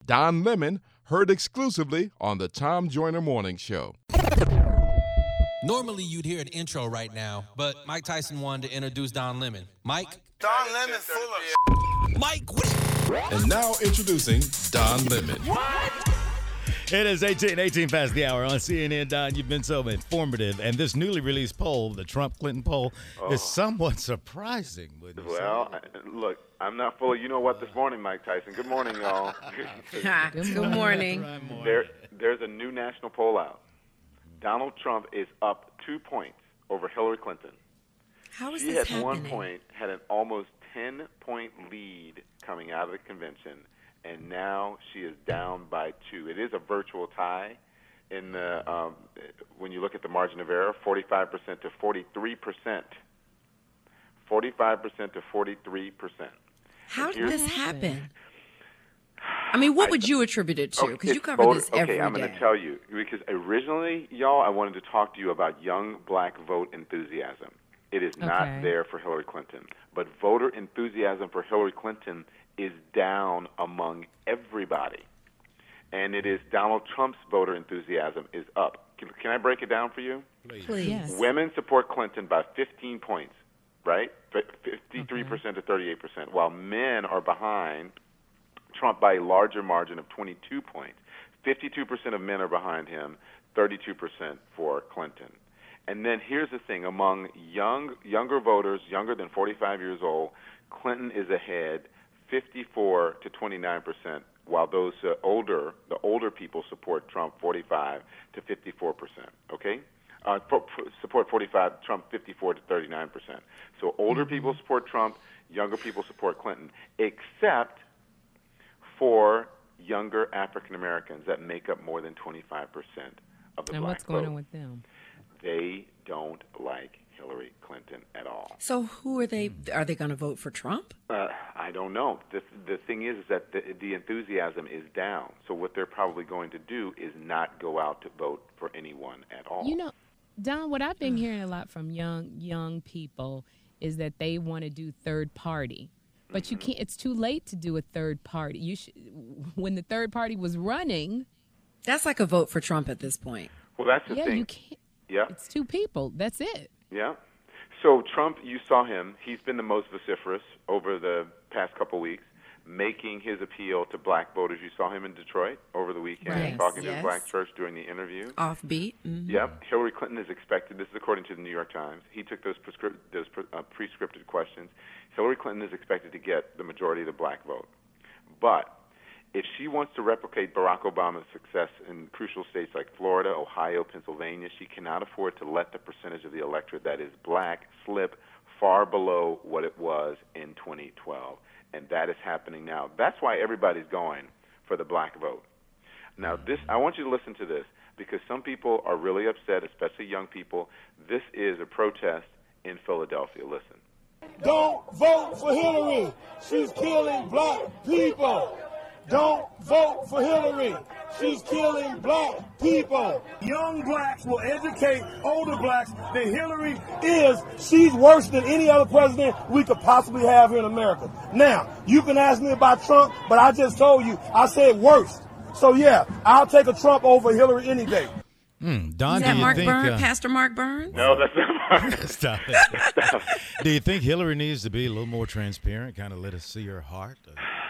Don Lemon, heard exclusively on the Tom Joyner Morning Show. Normally, you'd hear an intro right now, but Mike Tyson wanted to introduce Don Lemon. Mike? Don Lemon full of Mike, what? And now introducing Don Lemon. It is 18 past the hour on CNN, Don. You've been so informative. And this newly released poll, the Trump-Clinton poll, is somewhat surprising. Well, look, I'm not full of you-know-what this morning, Mike Tyson. Good morning, y'all. Good morning. There's a new national poll out. Donald Trump is up 2 points over Hillary Clinton. How is She this at happening? one point had an almost 10-point lead coming out of the convention, and now she is down by 2. It is a virtual tie in the when you look at the margin of error, 45% to 43%. 45% to 43%. How did this happen? I mean, what would you attribute it to? Because you cover this every day. Okay, I'm going to tell you. Because originally, y'all, I wanted to talk to you about young black vote enthusiasm. It is not there for Hillary Clinton. But voter enthusiasm for Hillary Clinton is down among everybody. And it is Donald Trump's voter enthusiasm is up. Can I break it down for you? Please. Yes. Women support Clinton by 15 points, right? 53% to 38%, while men are behind Trump by a larger margin of 22 points. 52% of men are behind him, 32% for Clinton. And then here's the thing. Among younger voters, younger than 45 years old, Clinton is ahead 54 to 29%, while those the older people support Trump 45 to 54%, okay? Support 45, Trump 54 to 39%. So older people support Trump, younger people support Clinton, except for younger African Americans that make up more than 25% of the black vote. And what's going on with them? They don't like Hillary Clinton at all. So who are they? Are they going to vote for Trump? I don't know. The thing is that the enthusiasm is down. So what they're probably going to do is not go out to vote for anyone at all. You know, Don, what I've been hearing a lot from young people is that they want to do third party. But you can't. It's too late to do a third party. When the third party was running. That's like a vote for Trump at this point. Well, that's the thing. Yeah, you can't. Yeah. It's two people. That's it. Yeah. So Trump, you saw him. He's been the most vociferous over the past couple weeks, making his appeal to black voters. You saw him in Detroit over the weekend, Right. talking to Yes. the black church during the interview. Offbeat. Mm-hmm. Yep. Hillary Clinton is expected. This is according to the New York Times. He took those pre-scripted questions. Hillary Clinton is expected to get the majority of the black vote. But if she wants to replicate Barack Obama's success in crucial states like Florida, Ohio, Pennsylvania, she cannot afford to let the percentage of the electorate that is black slip far below what it was in 2012. And that is happening now. That's why everybody's going for the black vote. Now, I want you to listen to this, because some people are really upset, especially young people. This is a protest in Philadelphia. Listen. Don't vote for Hillary. She's killing black people. Don't vote for Hillary. She's killing black people. Young blacks will educate older blacks that Hillary she's worse than any other president we could possibly have here in America. Now, you can ask me about Trump, but I just told you, I said worse. So yeah, I'll take a Trump over Hillary any day. Don, Is that Mark Burns? Pastor Mark Burns? No, that's not Mark. Stop it. Do you think Hillary needs to be a little more transparent, kind of let us see her heart?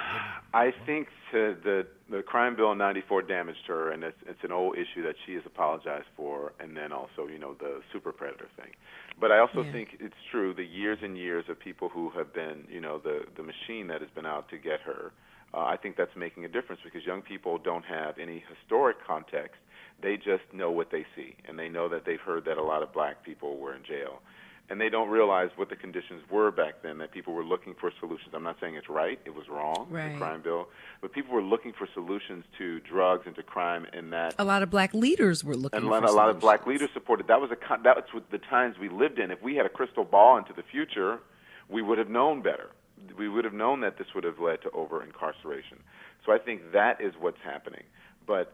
I think the crime bill in '94 damaged her, and it's an old issue that she has apologized for, and then also, the super predator thing. But I also think it's true, the years and years of people who have been, the machine that has been out to get her, I think that's making a difference, because young people don't have any historic context. They just know what they see, and they know that they've heard that a lot of black people were in jail. And they don't realize what the conditions were back then, that people were looking for solutions. I'm not saying it's right. It was wrong, right. The crime bill. But people were looking for solutions to drugs and to crime, and that... A lot of black leaders were looking for solutions. And a lot of black leaders supported. That was what the times we lived in. If we had a crystal ball into the future, we would have known better. We would have known that this would have led to over-incarceration. So I think that is what's happening. But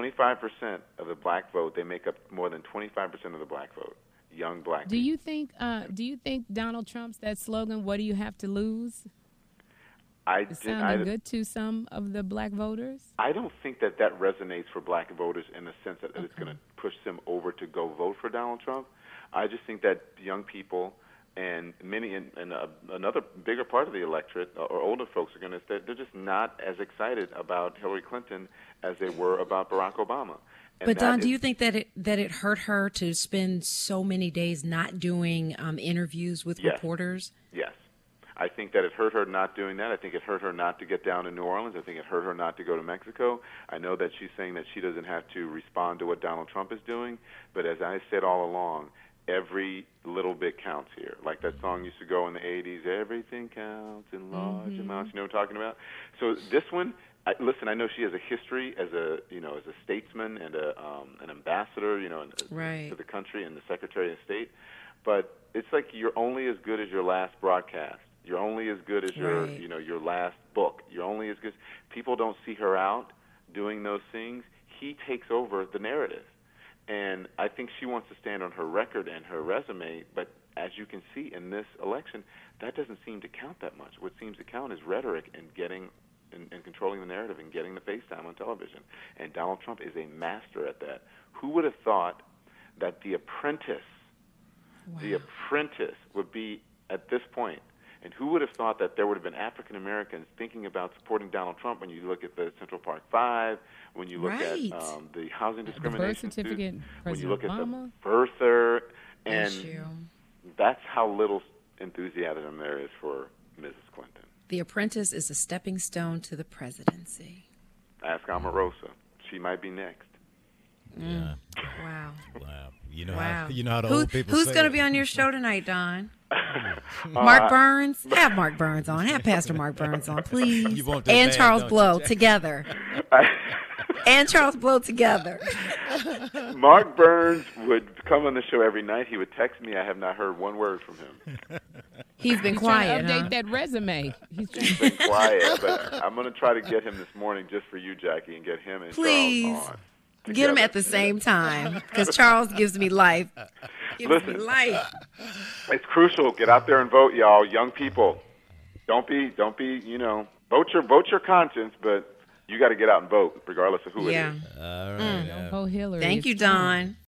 25% of the black vote, they make up more than 25% of the black vote. Young black people. Do you think Donald Trump's that slogan, "What do you have to lose"? It's sounding good to some of the black voters? I don't think that resonates for black voters in the sense that it's going to push them over to go vote for Donald Trump. I just think that young people and many, and another bigger part of the electorate, or older folks, are going to say they're just not as excited about Hillary Clinton as they were about Barack Obama. But Don, do you think that it hurt her to spend so many days not doing interviews with reporters? Yes. I think that it hurt her not doing that. I think it hurt her not to get down to New Orleans. I think it hurt her not to go to Mexico. I know that she's saying that she doesn't have to respond to what Donald Trump is doing, but as I said all along, every little bit counts here. Like that song used to go in the 80s, everything counts in large amounts. You know what I'm talking about? So this one, listen, I know she has a history as a statesman and an ambassador, to the country and the Secretary of State, but it's like you're only as good as your last broadcast. You're only as good as your last book. You're only as good. People don't see her out doing those things. He takes over the narrative. And I think she wants to stand on her record and her resume, but as you can see in this election, that doesn't seem to count that much. What seems to count is rhetoric and getting and controlling the narrative and getting the face time on television. And Donald Trump is a master at that. Who would have thought that The Apprentice would be at this point? And who would have thought that there would have been African Americans thinking about supporting Donald Trump when you look at the Central Park Five, when you look at the housing discrimination suit, when you look at the birther, and that's how little enthusiasm there is for Mrs. Clinton. The Apprentice is a stepping stone to the presidency. Ask Omarosa. She might be next. Yeah. Wow. You know how the old people Who's going to be on your show tonight, Don? Mark Burns? Have Mark Burns on. Have Pastor Mark Burns on, please. And Charles Blow together. And Charles Blow together. Mark Burns would come on the show every night. He would text me. I have not heard one word from him. He's been quiet. Trying to update that resume. He's been quiet, but I'm going to try to get him this morning just for you, Jackie, and get him and Charles on. Together. Get him at the same time, because Charles gives me life. It's crucial. Get out there and vote, y'all. Young people, don't be. Vote your conscience, but you got to get out and vote, regardless of who it is. All right. Don't vote Hillary. Thank you, Don.